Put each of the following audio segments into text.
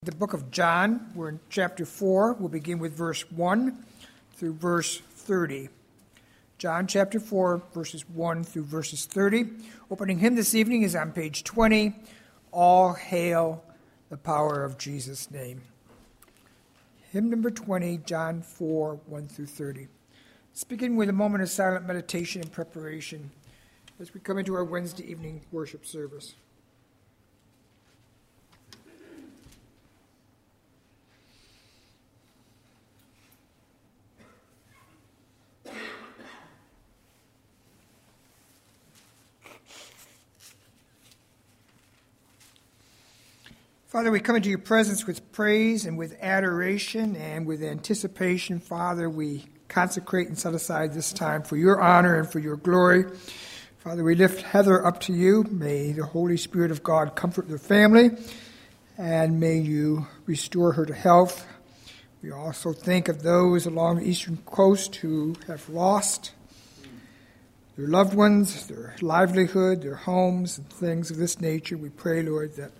The book of John, we're in chapter 4. We'll begin with verse 1 through verse 30. John chapter 4, verses 1 through verses 30. Opening hymn this evening is on page 20. All hail the power of Jesus' name. Hymn number 20, John 4, 1 through 30. Let's begin with a moment of silent meditation and preparation as we come into our Wednesday evening worship service. Father, we come into your presence with praise and with adoration and with anticipation. Father, we consecrate and set aside this time for your honor and for your glory. Father, we lift Heather up to you. May the Holy Spirit of God comfort their family, and may you restore her to health. We also think of those along the eastern coast who have lost their loved ones, their livelihood, their homes, and things of this nature. We pray, Lord, that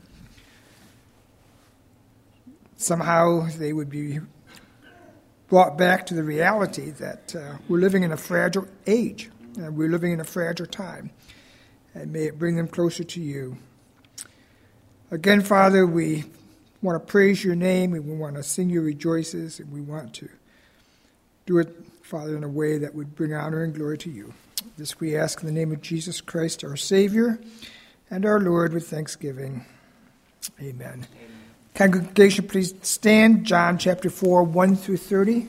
somehow they would be brought back to the reality that we're living in a fragile age, and we're living in a fragile time, and may it bring them closer to you. Again, Father, we want to praise your name, and we want to sing your rejoices, and we want to do it, Father, in a way that would bring honor and glory to you. This we ask in the name of Jesus Christ, our Savior and our Lord, with thanksgiving. Amen. Congregation, please stand. John chapter 4, 1 through 30.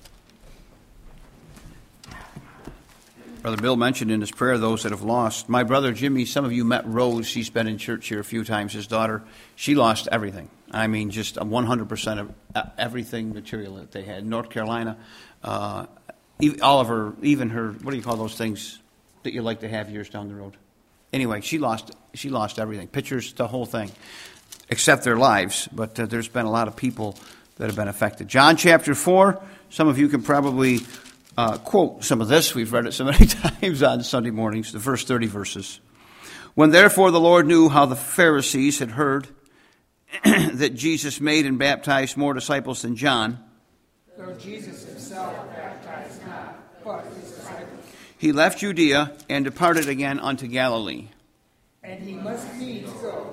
Brother Bill mentioned in his prayer those that have lost. My brother Jimmy, some of you met Rose. She's been in church here a few times. His daughter, she lost everything. I mean, just 100% of everything material that they had. North Carolina, all of her, even her, what do you call those things that you like to have years down the road? Anyway, she lost everything. Pictures, the whole thing. Except their lives, but there's been a lot of people that have been affected. John chapter 4, some of you can probably quote some of this. We've read it so many times on Sunday mornings, the first 30 verses. When therefore the Lord knew how the Pharisees had heard that Jesus made and baptized more disciples than John, though Jesus himself baptized not, but his disciples, he left Judea and departed again unto Galilee. And he must needs go.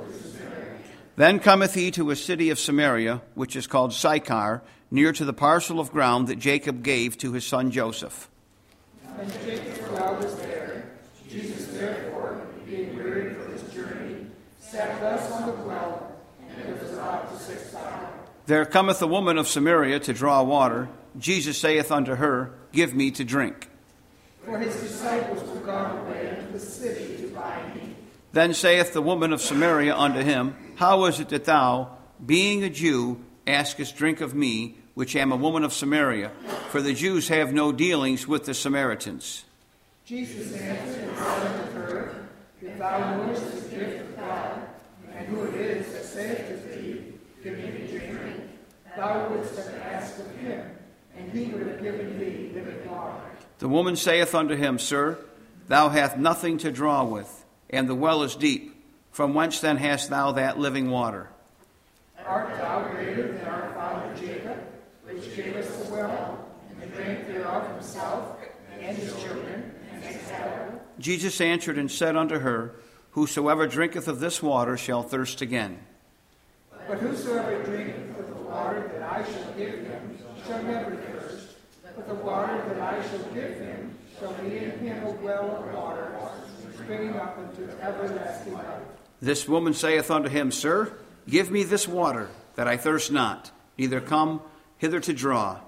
Then cometh he to a city of Samaria, which is called Sychar, near to the parcel of ground that Jacob gave to his son Joseph. And Jacob's well was there. Jesus therefore, being wearied for his journey, sat thus on the well, and it was about the 6th hour. There cometh a woman of Samaria to draw water. Jesus saith unto her, Give me to drink. For his disciples were gone away into the city to buy meat. Then saith the woman of Samaria unto him, How is it that thou, being a Jew, askest drink of me, which am a woman of Samaria? For the Jews have no dealings with the Samaritans. Jesus answered and said unto her, If thou knowest the gift of God, and who it is that saith to thee, Give me to drink, thou wouldst have asked of him, and he would have given thee living water. The woman saith unto him, Sir, thou hast nothing to draw with, and the well is deep. From whence then hast thou that living water? Art thou greater than our father Jacob, which gave us the well, and drank thereof himself, and his children, and his cattle? Jesus answered and said unto her, Whosoever drinketh of this water shall thirst again. But whosoever drinketh of the water that I shall give him shall never thirst, but the water that I shall give him shall be in him a well of water, springing up into everlasting life. This woman saith unto him, Sir, give me this water, that I thirst not, neither come hither to draw.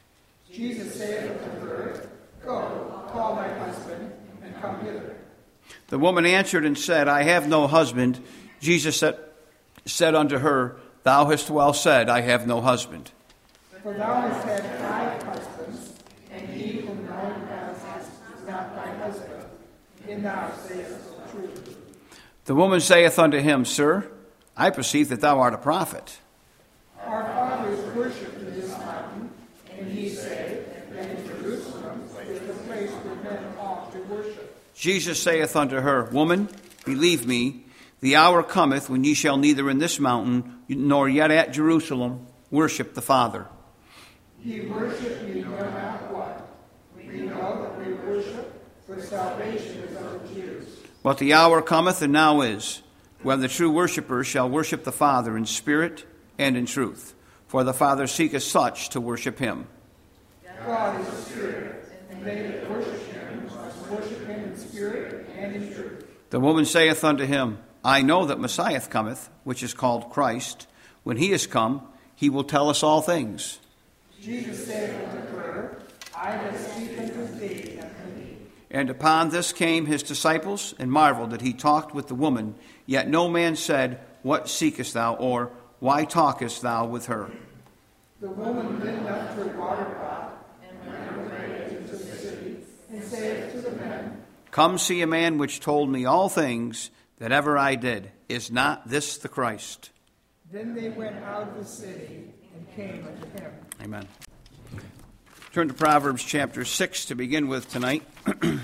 Jesus saith unto her, Go, call thy husband, and come hither. The woman answered and said, I have no husband. Jesus said unto her, Thou hast well said, I have no husband. For thou hast had 5 husbands, and he whom thou hast is not thy husband. And thou sayest the truth. The woman saith unto him, Sir, I perceive that thou art a prophet. Our fathers worshipped in this mountain, and he said that in Jerusalem is the place where men ought to worship. Jesus saith unto her, Woman, believe me, The hour cometh when ye shall neither in this mountain nor yet at Jerusalem worship the Father. Ye worship, ye know not what. We know that we worship, for salvation is of the Jews. But the hour cometh, and now is, when the true worshippers shall worship the Father in spirit and in truth. For the Father seeketh such to worship him. God is a spirit, and they that worship him must worship him in spirit and in truth. The woman saith unto him, I know that Messiah cometh, which is called Christ. When he is come, he will tell us all things. Jesus said unto her, I that speak unto thee am he. And upon this came his disciples, and marveled that he talked with the woman. Yet no man said, What seekest thou? Or, Why talkest thou with her? The woman then left her water pot, and went away into the city, and saith to the men, Come see a man which told me all things that ever I did. Is not this the Christ? Then they went out of the city, and came unto him. Amen. Turn to Proverbs chapter 6 to begin with tonight. We're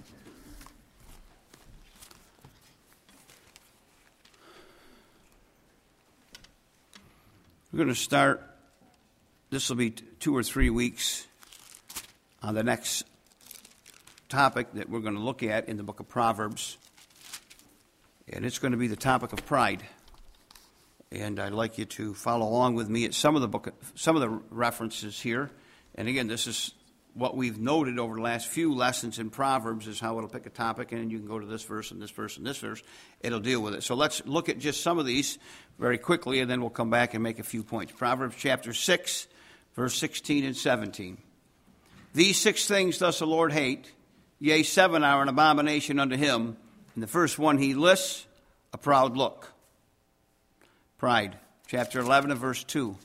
going to start, this will be 2 or 3 weeks on the next topic that we're going to look at in the book of Proverbs. And it's going to be the topic of pride. And I'd like you to follow along with me at some of the references here. And again, this is what we've noted over the last few lessons in Proverbs is how it'll pick a topic, and you can go to this verse and this verse and this verse. It'll deal with it. So let's look at just some of these very quickly, and then we'll come back and make a few points. Proverbs chapter 6, verse 16 and 17. These 6 things doth the Lord hate, yea, 7 are an abomination unto him. And the first one he lists, a proud look. Pride. Chapter 11 and verse 2.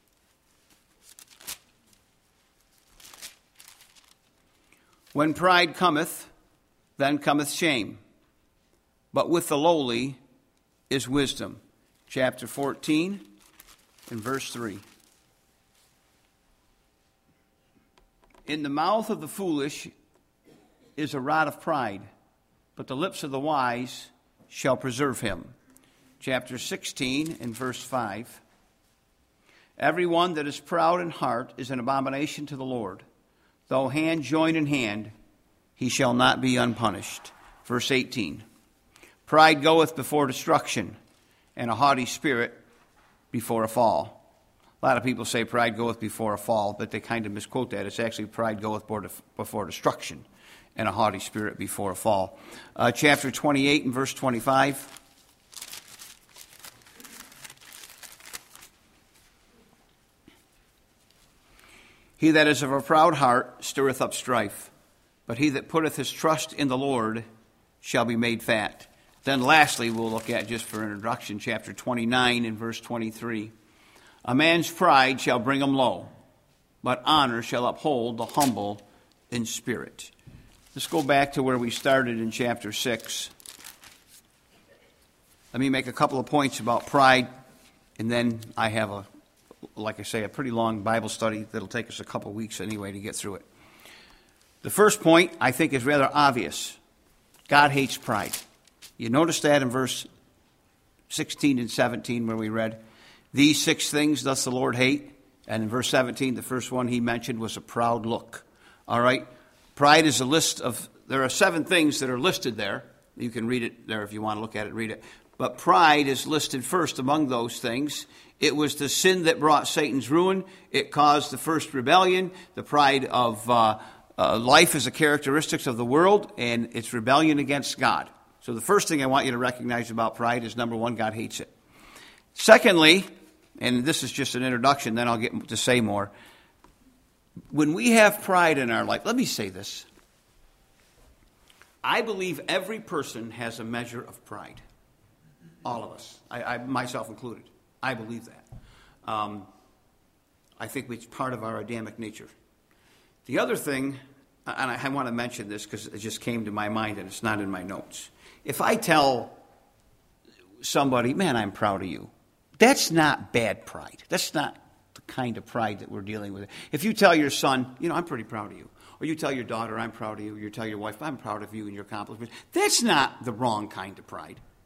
When pride cometh, then cometh shame. But with the lowly is wisdom. Chapter 14 and verse 3. In the mouth of the foolish is a rod of pride, but the lips of the wise shall preserve him. Chapter 16 and verse 5. Every one that is proud in heart is an abomination to the Lord. Though hand join in hand, he shall not be unpunished. Verse 18. Pride goeth before destruction, and a haughty spirit before a fall. A lot of people say pride goeth before a fall, but they kind of misquote that. It's actually pride goeth before destruction, and a haughty spirit before a fall. Chapter 28 and verse 25. He that is of a proud heart stirreth up strife, but he that putteth his trust in the Lord shall be made fat. Then lastly, we'll look at, just for introduction, chapter 29 and verse 23. A man's pride shall bring him low, but honor shall uphold the humble in spirit. Let's go back to where we started in chapter 6. Let me make a couple of points about pride, and then I have like I say, a pretty long Bible study that'll take us a couple weeks anyway to get through it. The first point, I think, is rather obvious. God hates pride. You notice that in verse 16 and 17 where we read, These 6 things doth the Lord hate. And in verse 17, the first one he mentioned was a proud look. All right? Pride is a list of, there are 7 things that are listed there. You can read it there if you want to look at it, read it. But pride is listed first among those things. It was the sin that brought Satan's ruin. It caused the first rebellion. The pride of life is a characteristic of the world, and it's rebellion against God. So the first thing I want you to recognize about pride is, number 1, God hates it. Secondly, and this is just an introduction, then I'll get to say more. When we have pride in our life, let me say this. I believe every person has a measure of pride. All of us, I myself included. I believe that. I think it's part of our Adamic nature. The other thing, and I want to mention this because it just came to my mind and it's not in my notes. If I tell somebody, man, I'm proud of you, that's not bad pride. That's not the kind of pride that we're dealing with. If you tell your son, I'm pretty proud of you, or you tell your daughter, I'm proud of you, or you tell your wife, I'm proud of you and your accomplishments, that's not the wrong kind of pride.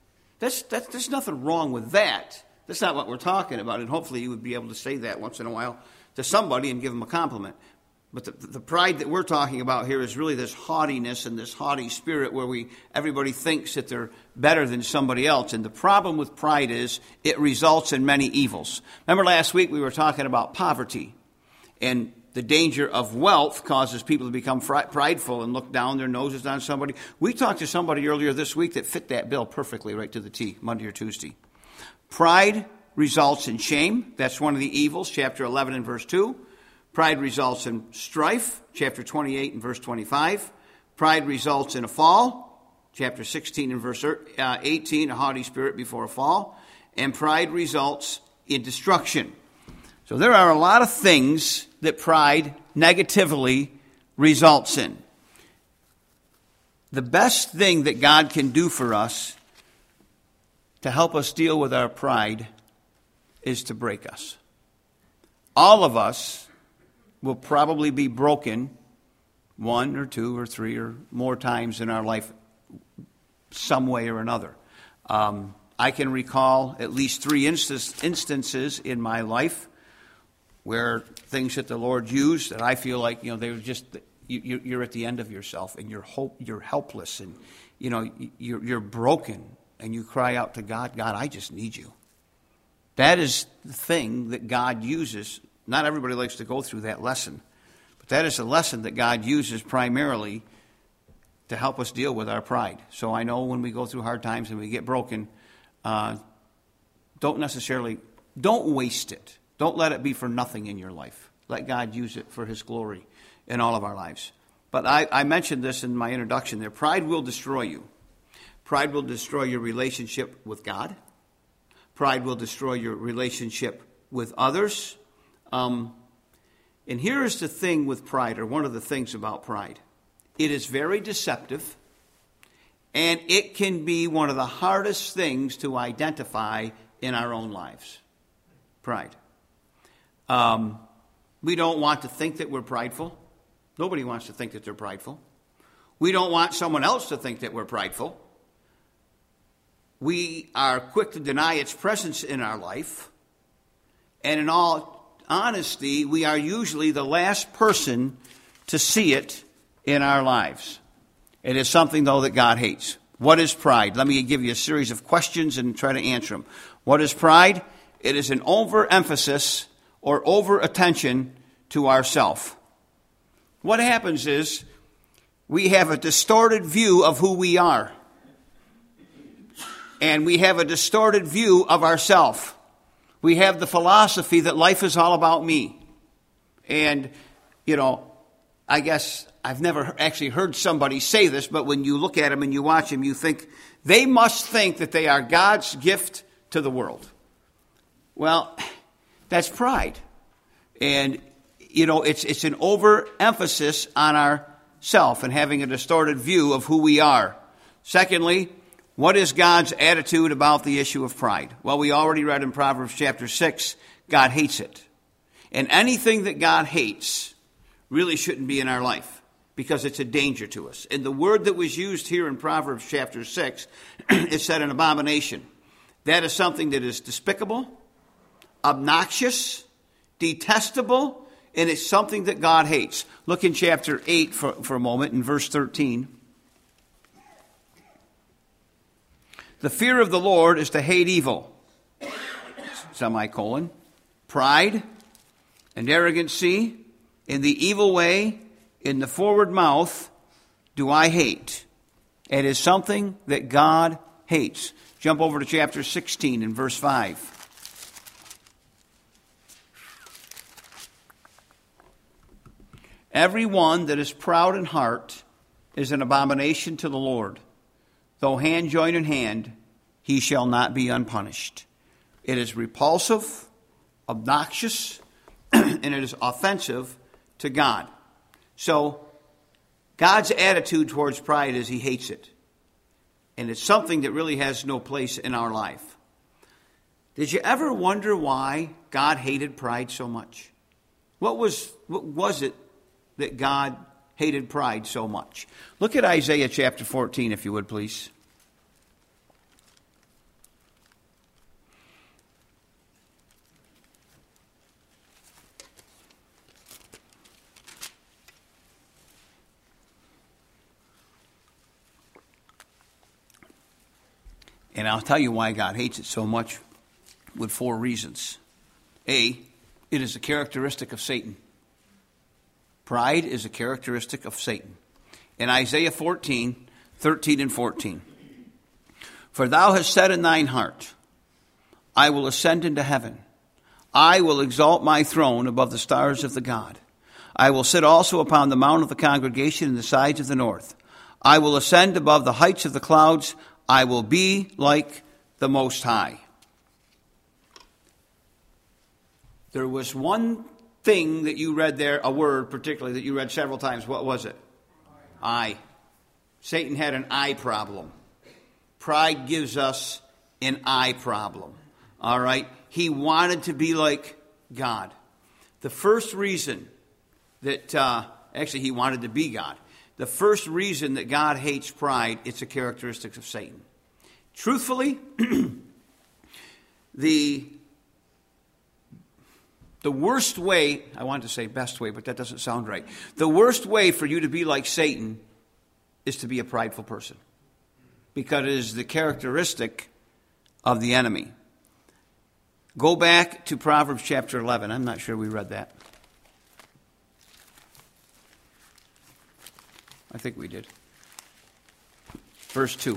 There's nothing wrong with that. That's not what we're talking about, and hopefully you would be able to say that once in a while to somebody and give them a compliment. But the pride that we're talking about here is really this haughtiness and this haughty spirit where everybody thinks that they're better than somebody else. And the problem with pride is it results in many evils. Remember last week we were talking about poverty, and the danger of wealth causes people to become prideful and look down their noses on somebody. We talked to somebody earlier this week that fit that bill perfectly right to the T, Monday or Tuesday. Pride results in shame. That's one of the evils, chapter 11 and verse 2. Pride results in strife, chapter 28 and verse 25. Pride results in a fall, chapter 16 and verse 18, a haughty spirit before a fall. And pride results in destruction. So there are a lot of things that pride negatively results in. The best thing that God can do for us to help us deal with our pride is to break us. All of us will probably be broken one or two or three or more times in our life, some way or another. I can recall at least 3 instances in my life where things that the Lord used that I feel like, they were just, you're at the end of yourself and you're helpless and, you're broken and you cry out to God, God, I just need you. That is the thing that God uses. Not everybody likes to go through that lesson, but that is a lesson that God uses primarily to help us deal with our pride. So I know when we go through hard times and we get broken, don't waste it. Don't let it be for nothing in your life. Let God use it for His glory in all of our lives. But I mentioned this in my introduction there. Pride will destroy you. Pride will destroy your relationship with God. Pride will destroy your relationship with others. And here is the thing with pride, or one of the things about pride. It is very deceptive, and it can be one of the hardest things to identify in our own lives. Pride. We don't want to think that we're prideful. Nobody wants to think that they're prideful. We don't want someone else to think that we're prideful. We are quick to deny its presence in our life. And in all honesty, we are usually the last person to see it in our lives. It is something, though, that God hates. What is pride? Let me give you a series of questions and try to answer them. What is pride? It is an overemphasis or over-attention to ourself. What happens is we have a distorted view of who we are. And we have a distorted view of ourself. We have the philosophy that life is all about me. And, I guess I've never actually heard somebody say this, but when you look at them and you watch them, you think they must think that they are God's gift to the world. Well, that's pride. And, it's an overemphasis on ourself and having a distorted view of who we are. Secondly, what is God's attitude about the issue of pride? Well, we already read in Proverbs chapter 6, God hates it. And anything that God hates really shouldn't be in our life because it's a danger to us. And the word that was used here in Proverbs chapter 6 is said an abomination. That is something that is despicable, obnoxious, detestable, and it's something that God hates. Look in chapter 8 for a moment in verse 13. The fear of the Lord is to hate evil, semicolon, pride and arrogancy, in the evil way, in the forward mouth, do I hate. It is something that God hates. Jump over to chapter 16 and verse 5. Everyone that is proud in heart is an abomination to the Lord. Though hand join in hand, he shall not be unpunished. It is repulsive, obnoxious, and it is offensive to God. So, God's attitude towards pride is He hates it. And it's something that really has no place in our life. Did you ever wonder why God hated pride so much? What was it that God hated pride so much? Look at Isaiah chapter 14, if you would, please. And I'll tell you why God hates it so much with 4 reasons. A, it is a characteristic of Satan. Pride is a characteristic of Satan. In Isaiah 14, 13 and 14. For thou hast said in thine heart, I will ascend into heaven. I will exalt my throne above the stars of the God. I will sit also upon the mount of the congregation in the sides of the north. I will ascend above the heights of the clouds. I will be like the Most High. There was one thing that you read there, a word particularly that you read several times. What was it? I. Satan had an I problem. Pride gives us an I problem. All right? He wanted to be like God. The first reason that, actually he wanted to be God. The first reason that God hates pride, it's a characteristic of Satan. Truthfully, the worst way, I wanted to say best way, but that doesn't sound right. The worst way for you to be like Satan is to be a prideful person. Because it is the characteristic of the enemy. Go back to Proverbs chapter 11. I'm not sure we read that. I think we did. Verse 2.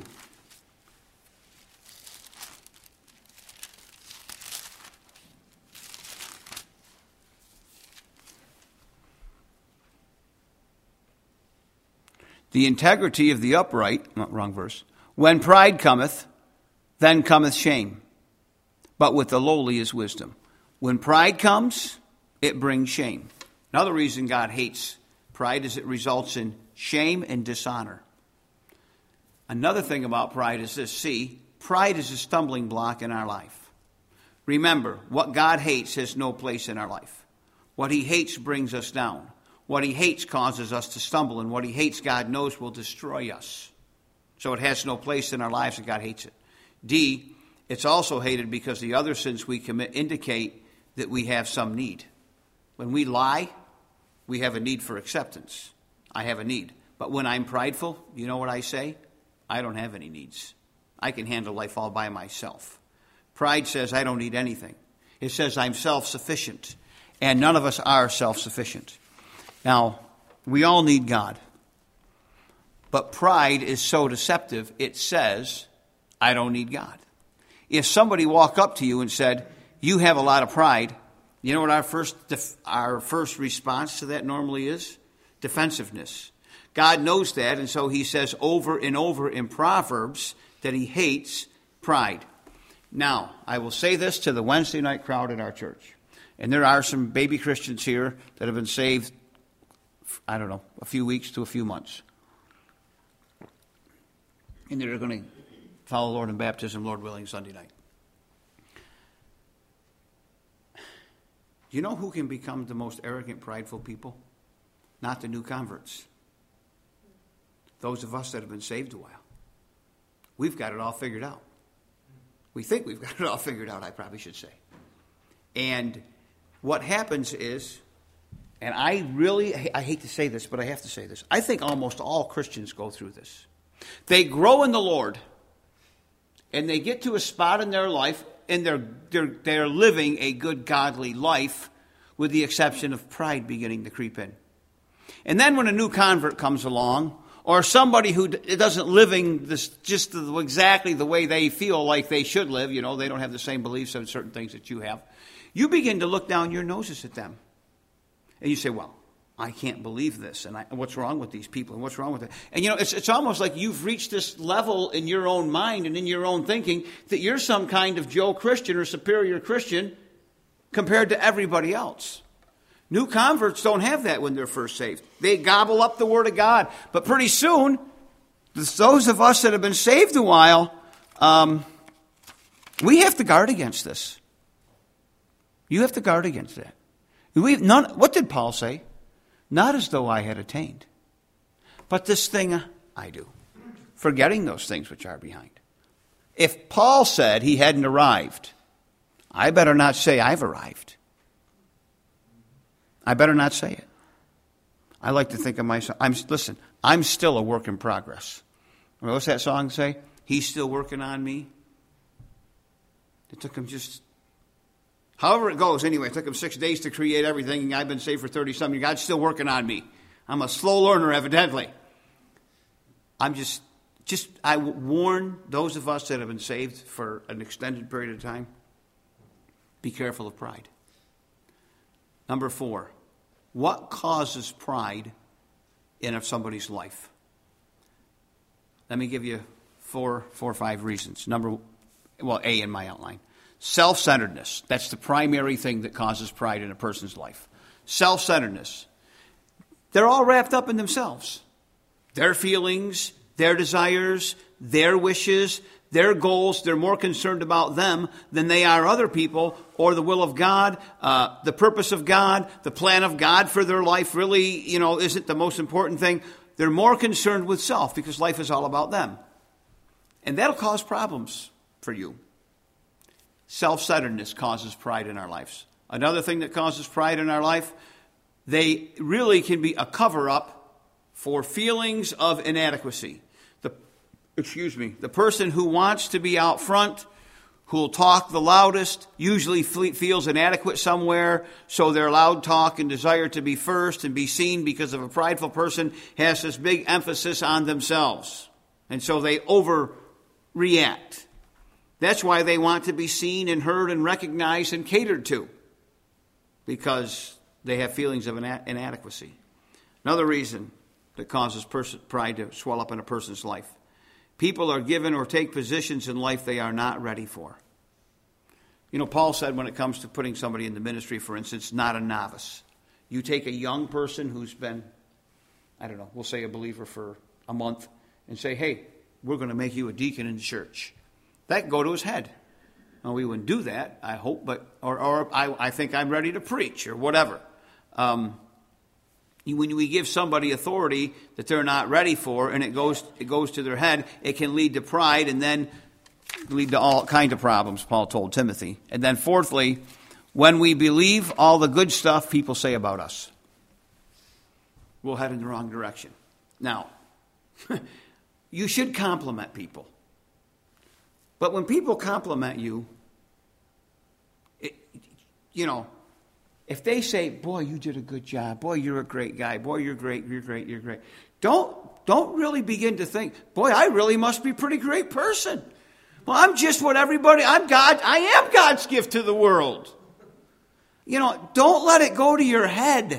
The integrity of the upright, wrong verse. When pride cometh, then cometh shame. But with the lowly is wisdom. When pride comes, it brings shame. Another reason God hates pride is it results in shame and dishonor. Another thing about pride is this. See, pride is a stumbling block in our life. Remember, what God hates has no place in our life. What he hates brings us down. What he hates causes us to stumble, and what he hates, God knows, will destroy us. So it has no place in our lives, and God hates it. D, it's also hated because the other sins we commit indicate that we have some need. When we lie, we have a need for acceptance. I have a need. But when I'm prideful, you know what I say? I don't have any needs. I can handle life all by myself. Pride says I don't need anything. It says I'm self-sufficient. And none of us are self-sufficient. Now, we all need God. But pride is so deceptive, it says, I don't need God. If somebody walked up to you and said, you have a lot of pride, you know what our first response to that normally is? Defensiveness. God knows that, and so he says over and over in Proverbs that he hates pride. Now, I will say this to the Wednesday night crowd in our church. And there are some baby Christians here that have been saved, I don't know, a few weeks to a few months. And they're going to follow the Lord in baptism, Lord willing, Sunday night. Do you know who can become the most arrogant, prideful people? Not the new converts. Those of us that have been saved a while. We've got it all figured out. We think we've got it all figured out, I probably should say. And what happens is, and I hate to say this, but I have to say this. I think almost all Christians go through this. They grow in the Lord, and they get to a spot in their life, and they're living a good, godly life, with the exception of pride beginning to creep in. And then when a new convert comes along, or somebody who doesn't living this just exactly the way they feel like they should live, you know, they don't have the same beliefs on certain things that you have, you begin to look down your noses at them. And you say, well, I can't believe this, and what's wrong with these people, and what's wrong with it? And you know, it's almost like you've reached this level in your own mind and in your own thinking that you're some kind of Joe Christian or superior Christian compared to everybody else. New converts don't have that when they're first saved. They gobble up the Word of God. But pretty soon, those of us that have been saved a while, we have to guard against this. You have to guard against that. What did Paul say? Not as though I had attained, but this thing I do, forgetting those things which are behind. If Paul said he hadn't arrived, I better not say I've arrived. I better not say it. I like to think of myself. I'm still a work in progress. What's that song say? He's still working on me. It took him just, however it goes, anyway, it took him 6 days to create everything. I've been saved for 30-something years. God's still working on me. I'm a slow learner, evidently. I warn those of us that have been saved for an extended period of time, be careful of pride. Number 4, what causes pride in somebody's life? Let me give you four or five reasons. A in my outline. Self-centeredness. That's the primary thing that causes pride in a person's life. Self-centeredness. They're all wrapped up in themselves. Their feelings, their desires, their wishes, their goals. They're more concerned about them than they are other people or the will of God, the purpose of God, the plan of God for their life really, isn't the most important thing. They're more concerned with self because life is all about them. And that'll cause problems for you. Self-centeredness causes pride in our lives. Another thing that causes pride in our life, they really can be a cover-up for feelings of inadequacy. The person who wants to be out front, who'll talk the loudest, usually feels inadequate somewhere, so their loud talk and desire to be first and be seen because of a prideful person has this big emphasis on themselves. And so they overreact. That's why they want to be seen and heard and recognized and catered to, because they have feelings of inadequacy. Another reason that causes pride to swell up in a person's life. People are given or take positions in life they are not ready for. Paul said when it comes to putting somebody in the ministry, for instance, not a novice. You take a young person who's been, we'll say a believer for a month, and say, hey, we're going to make you a deacon in the church. That can go to his head. Well, we wouldn't do that, I hope, but or I think I'm ready to preach or whatever. When we give somebody authority that they're not ready for, and it goes to their head, it can lead to pride and then lead to all kinds of problems, Paul told Timothy. And then fourthly, when we believe all the good stuff people say about us, we'll head in the wrong direction. Now, you should compliment people. But when people compliment you, if they say, boy, you did a good job, boy, you're a great guy, boy, you're great, don't really begin to think, boy, I really must be a pretty great person. Well, I'm just what I am God's gift to the world. Don't let it go to your head.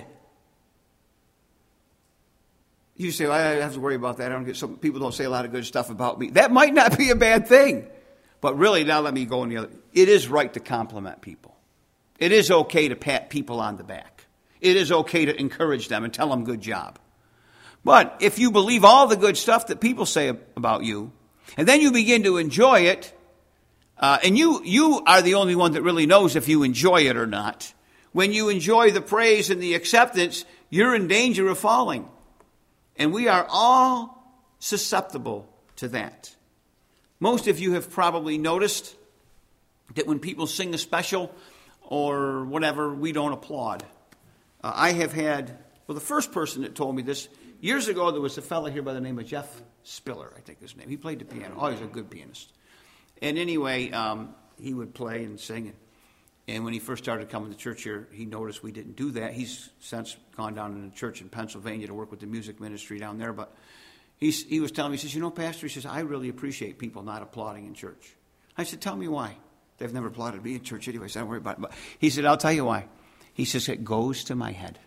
You say, well, I don't have to worry about that. Some people don't say a lot of good stuff about me. That might not be a bad thing. But really, now let me go in the other. It is right to compliment people. It is okay to pat people on the back. It is okay to encourage them and tell them good job. But if you believe all the good stuff that people say about you, and then you begin to enjoy it, and you are the only one that really knows if you enjoy it or not. When you enjoy the praise and the acceptance, you're in danger of falling. And we are all susceptible to that. Most of you have probably noticed that when people sing a special or whatever, we don't applaud. I have had, the first person that told me this, years ago there was a fellow here by the name of Jeff Spiller, I think his name. He played the piano. Oh, he's a good pianist. And anyway, he would play and sing. And when he first started coming to church here, he noticed we didn't do that. He's since gone down to a church in Pennsylvania to work with the music ministry down there. But he was telling me, he says, Pastor, he says, I really appreciate people not applauding in church. I said, tell me why. They've never applauded me in church anyway, so don't worry about it. But he said, I'll tell you why. He says, it goes to my head.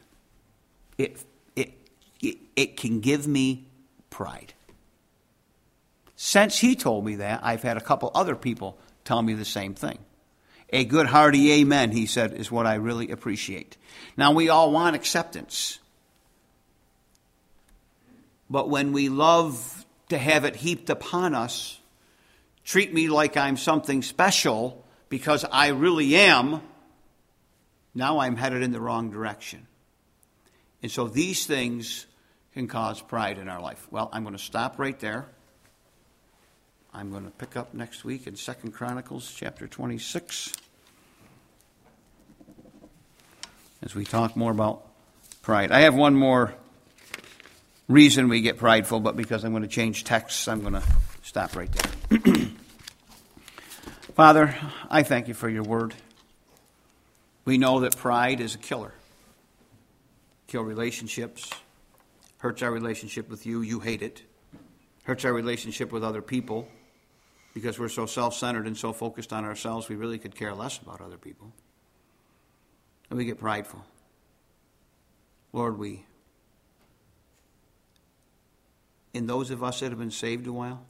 It can give me pride. Since he told me that, I've had a couple other people tell me the same thing. A good hearty amen, he said, is what I really appreciate. Now, we all want acceptance. But when we love to have it heaped upon us, treat me like I'm something special because I really am, now I'm headed in the wrong direction. And so these things can cause pride in our life. Well, I'm going to stop right there. I'm going to pick up next week in 2 Chronicles chapter 26 as we talk more about pride. I have one more reason we get prideful, but because I'm going to change texts, I'm going to stop right there. Father, I thank you for your word. We know that pride is a killer. Kill relationships, hurts our relationship with you. You hate it. Hurts our relationship with other people because we're so self-centered and so focused on ourselves we really could care less about other people. And we get prideful. Lord, in those of us that have been saved a while,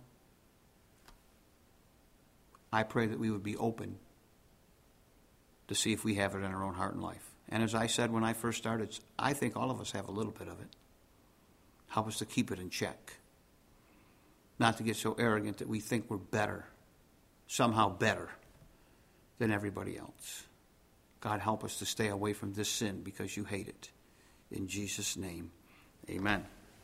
I pray that we would be open to see if we have it in our own heart and life. And as I said when I first started, I think all of us have a little bit of it. Help us to keep it in check. Not to get so arrogant that we think we're better, somehow better than everybody else. God, help us to stay away from this sin because you hate it. In Jesus' name, amen.